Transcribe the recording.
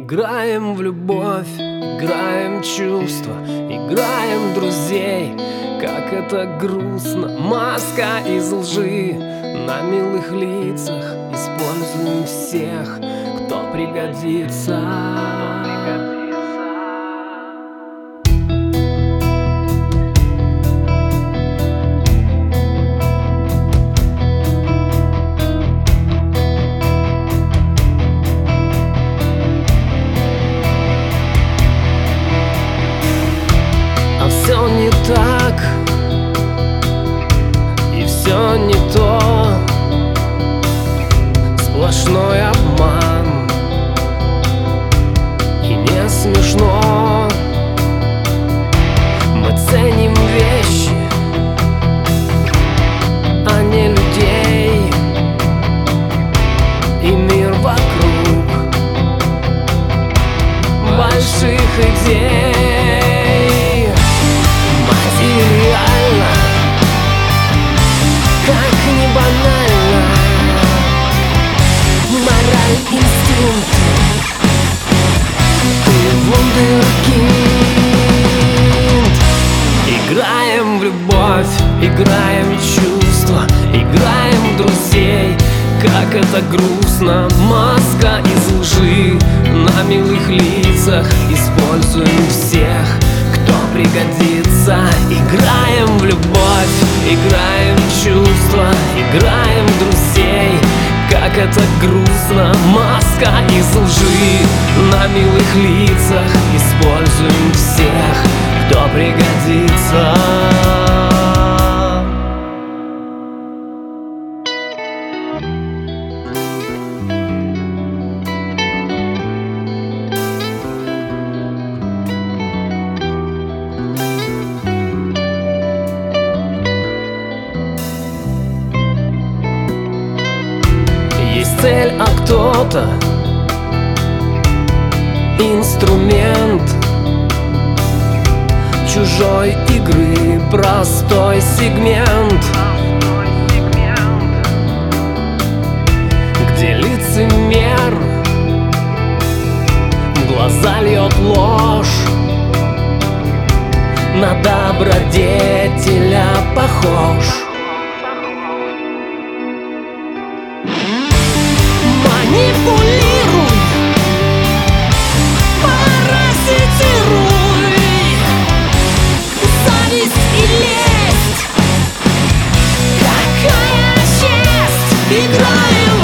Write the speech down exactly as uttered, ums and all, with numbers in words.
Играем в любовь, играем чувства, играем друзей. Как это грустно, маска из лжи. На милых лицах используем всех, кто пригодится. Все не так, и все не то, сплошной обман, и не смешно. Мы ценим вещи, а не людей, и мир вокруг больших идей. Реально, как не банально, мораль, инстинкт, ты вундеркинд. Играем в любовь, играем в чувства, играем в друзей. Как это грустно, маска из лжи. На милых лицах используем всех, кто пригодится. Играем в любовь, играем в чувства, играем в друзей. Как это грустно, маска из лжи. На милых лицах используем всех, кто пригодится. Цель, а кто-то инструмент чужой игры, простой сегмент, где лицемер в глаза льет ложь, на добродетеля похож. Манипулируй, паразитируй, зависть и лесть. Какая честь, играем